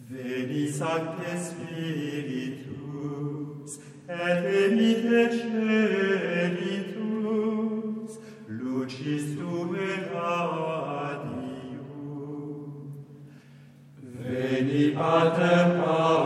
Veni Sancte Spiritus, et venite Celitus, lucis Tue radium. Veni Pater